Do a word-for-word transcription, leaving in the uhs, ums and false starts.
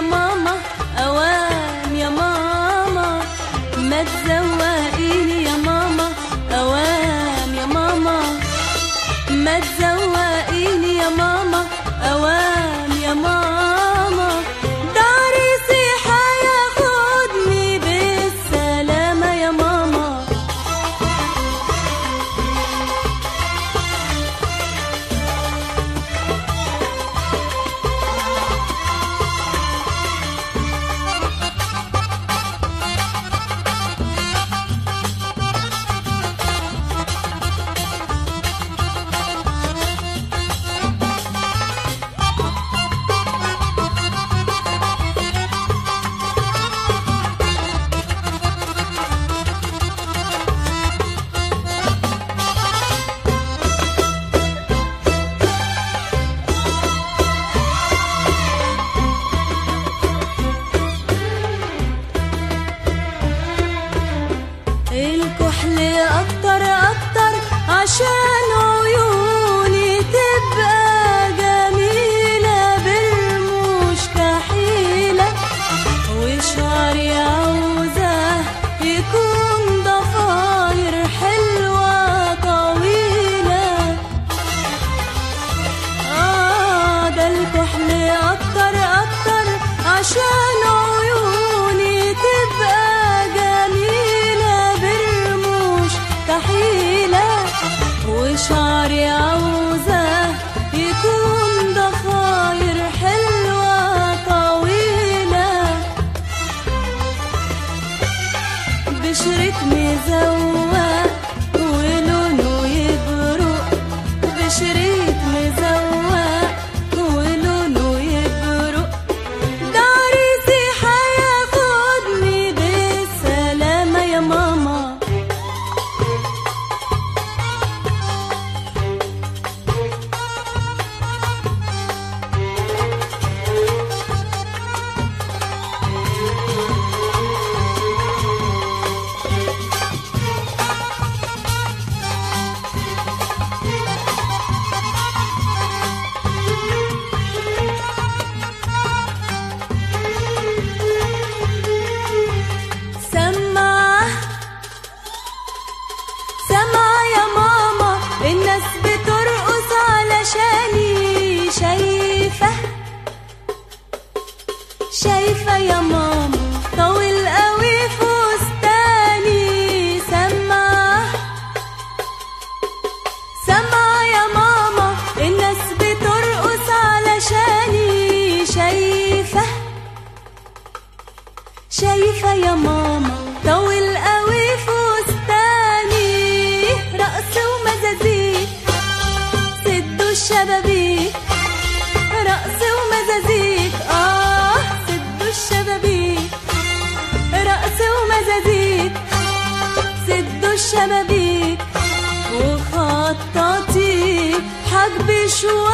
ماما أوام يا ماما، ما تزوقيني يا ماما أوام يا ماما، ما تزوقيني يا ماما أوام يا ماما، ده عريسي هياخدني بالسلامة يا ماما. الكحل أكتر أكتر عشان عيوني تبقى جميلة بالرموش كحيلة، وشعري عاوزة يكون ضفاير حلوة طويلة. آه ده الكحل أكتر أكتر عشان عيوني تبقى جميلة بالرموش كحيلة، وشعري عاوزة يكون ضفاير حلوة طويلة، بشرك مزوق ولونه يبرق، بشرك مزوق ولونه يبرق، ده عريسي هياخدني بالسلامة يا ماما. سمع سمع يا ماما الناس بترقص علشاني، شايفة شايفة يا ماما طويل قوي فستاني. سمع سمع يا ماما الناس بترقص علشاني، شايفة شايفة يا ماما طويل قوي فستاني، رقص ومزازيك سدوا الشبابيك، رقص ومزازيك آه سدوا الشبابيك، رقص ومزازيك سدوا الشبابيك، وخططي حجب شوية